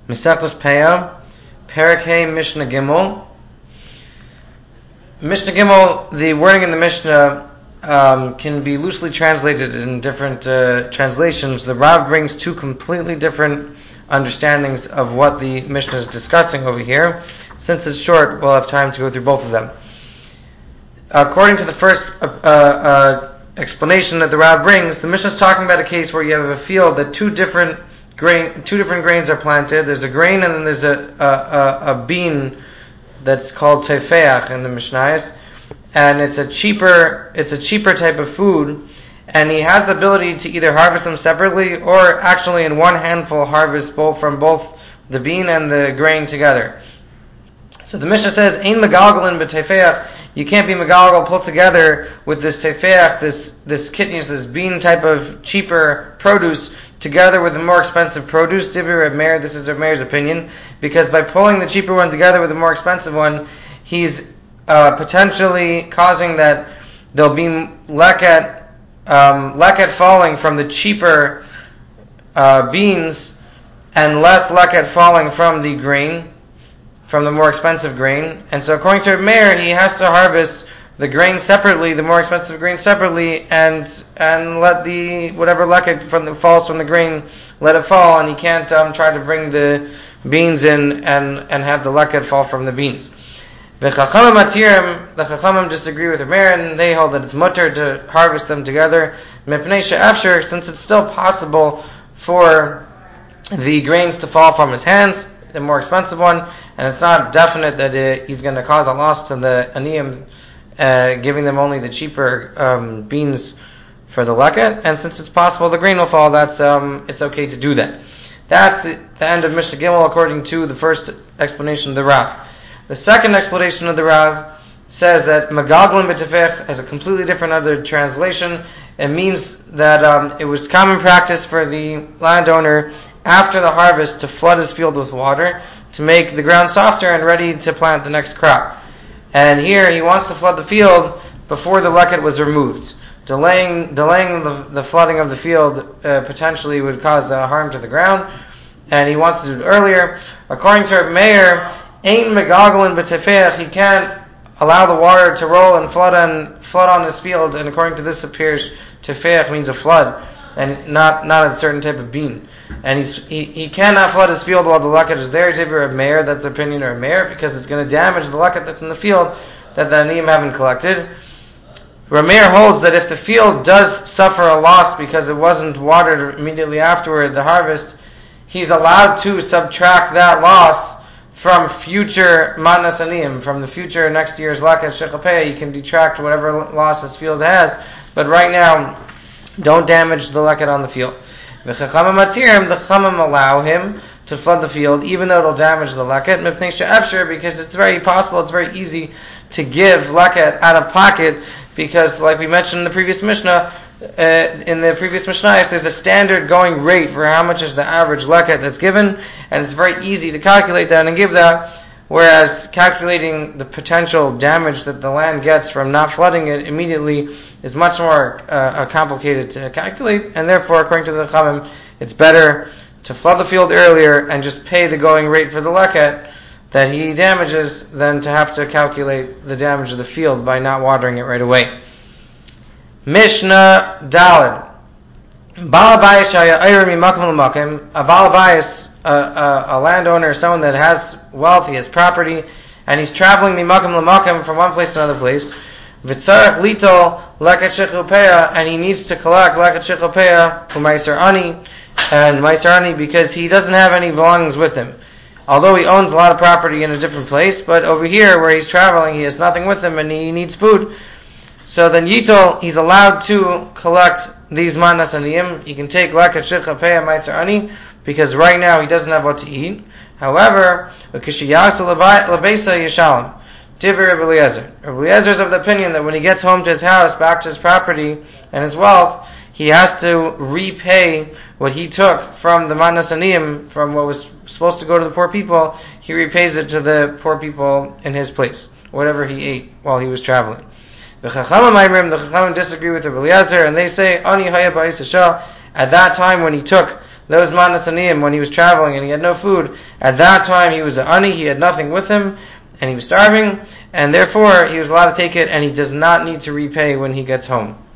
Mesechus Peah, Perek Hey, Mishnah Gimel. Mishnah Gimel, the wording in the Mishnah can be loosely translated in different translations. The Rav brings two completely different understandings of what the Mishnah is discussing over here. Since it's short, we'll have time to go through both of them. According to the first explanation that the Rav brings, the Mishnah is talking about a case where you have a field that two different grains are planted. There's a grain and then there's a bean that's called tefeach in the Mishnayos, and it's a cheaper type of food, and he has the ability to either harvest them separately or actually in one handful harvest from both the bean and the grain together. So the Mishnah says, "Ein megalgalin b'tefeach." You can't be megalgal put together with this tefeach, this kidneys, this bean type of cheaper produce, together with the more expensive produce. Divir Reb Meir, this is Reb Meir's opinion, because by pulling the cheaper one together with the more expensive one, he's potentially causing that there'll be leket falling from the cheaper beans and less leket falling from the grain, from the more expensive grain. And so according to Reb Meir, he has to harvest the grain separately, the more expensive grain separately, and let the whatever leket falls from the grain, let it fall, and he can't try to bring the beans in and have the leket fall from the beans. The Chachamim disagree with Reb Meir, and they hold that it's mutter to harvest them together. Mepnei she'efshar, since it's still possible for the grains to fall from his hands, the more expensive one, and it's not definite that he's going to cause a loss to the aniyim, giving them only the cheaper beans for the leket, and since it's possible the grain will fall, that's it's okay to do that. That's the end of Mishnah Gimel according to the first explanation of the Rav. The second explanation of the Rav says that megalgalin b'tefeach has a completely different other translation. It means that it was common practice for the landowner after the harvest to flood his field with water to make the ground softer and ready to plant the next crop. And here he wants to flood the field before the leket was removed. Delaying the flooding of the field potentially would cause harm to the ground, and he wants to do it earlier. According to Reb Meir, ein megalgalin b'tefeach, he can't allow the water to roll and flood on his field, and according to this appears tefeach means a flood, and not a certain type of bean. And he cannot flood his field while the leket is there. Divir Reb Meir, that's the opinion of Reb Meir, because it's going to damage the leket that's in the field that the aniyim haven't collected. Reb Meir holds that if the field does suffer a loss because it wasn't watered immediately afterward the harvest, he's allowed to subtract that loss from future manas aniyim, from the future next year's leket shechapeh. He can detract whatever loss his field has, but right now, don't damage the leket on the field. The Chachamim allow him to flood the field, even though it'll damage the leket, mipnei she'efshar, because it's very possible, it's very easy to give leket out of pocket, because like we mentioned in the previous Mishnah, there's a standard going rate for how much is the average leket that's given, and it's very easy to calculate that and give that, whereas calculating the potential damage that the land gets from not flooding it immediately is much more complicated to calculate, and therefore, according to the Chachamim, it's better to flood the field earlier and just pay the going rate for the leket that he damages than to have to calculate the damage of the field by not watering it right away. Mishnah Daled. Baal Bayis shaya ayir mimakom l'makom. A Baal Bayis, a landowner, someone that has wealth, he has property, and he's traveling mimakom l'makom from one place to another place. V'tzarech litol leket shechupeya, and he needs to collect leket shechupeya for meiser ani, and meiser ani because he doesn't have any belongings with him. Although he owns a lot of property in a different place, but over here where he's traveling, he has nothing with him and he needs food. So then Yitol, he's allowed to collect these manas aniyim. He can take leket shechupeya meiser ani because right now he doesn't have what to eat. However, v'kishiyasu lebeisa yishalom. Divir Reb Eliezer. Reb Eliezer is of the opinion that when he gets home to his house, back to his property and his wealth, he has to repay what he took from the manas aniyim, from what was supposed to go to the poor people. He repays it to the poor people in his place, whatever he ate while he was traveling. The Chachamim disagree with Reb Eliezer, and they say, Ani haya ba'is hashah. At that time when he took those manas aniyim, when he was traveling and he had no food, at that time he was an ani, he had nothing with him, and he was starving, and therefore he was allowed to take it, and he does not need to repay when he gets home.